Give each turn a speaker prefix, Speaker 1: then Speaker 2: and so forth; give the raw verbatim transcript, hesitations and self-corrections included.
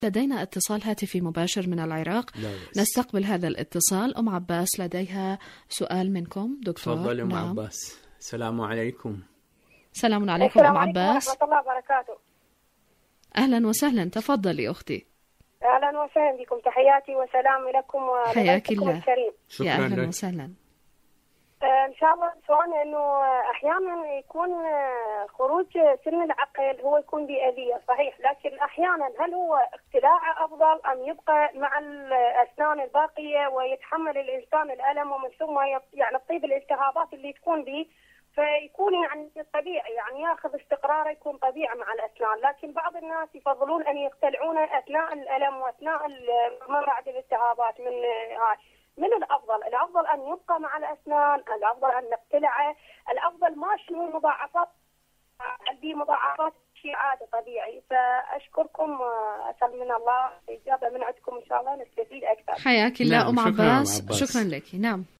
Speaker 1: لدينا اتصال هاتفي مباشر من العراق. نستقبل هذا الاتصال. أم عباس لديها سؤال منكم دكتور.
Speaker 2: تفضل أم
Speaker 1: نعم.
Speaker 2: عباس. السلام عليكم.
Speaker 1: السلام عليكم أم عباس.
Speaker 3: ورحمة الله وبركاته.
Speaker 1: أهلا وسهلا، تفضلي أختي.
Speaker 3: أهلا وسهلا بكم، تحياتي وسلام لكم ولكم الكريم.
Speaker 1: يا أهلا وسهلا.
Speaker 3: إن شاء الله سؤال إنه أحيانا يكون خروج سن العقل هو يكون بأذية صحيح، لكن أحيانا هل هو اقتلاعه أفضل أم يبقى مع الأسنان الباقية ويتحمل الإنسان الألم ومن ثم يعني تطيب الالتهابات اللي تكون به، فيكون يعني طبيعي يعني ياخذ استقراره يكون طبيعي مع الأسنان، لكن بعض الناس يفضلون أن يقتلعونه أثناء الألم وأثناء ما بعد الالتهابات. من هاي من الأفضل؟ الأفضل أن يبقى مع الأسنان، الأفضل أن نقتلعه، الأفضل ما شنو المضاعفات؟ عندي مضاعفات شيء عادي طبيعي. فأشكركم وأسأل من الله إجابة من عندكم إن شاء الله نستفيد أكثر.
Speaker 1: حياك الله أم عباس. شكرا لك. نعم.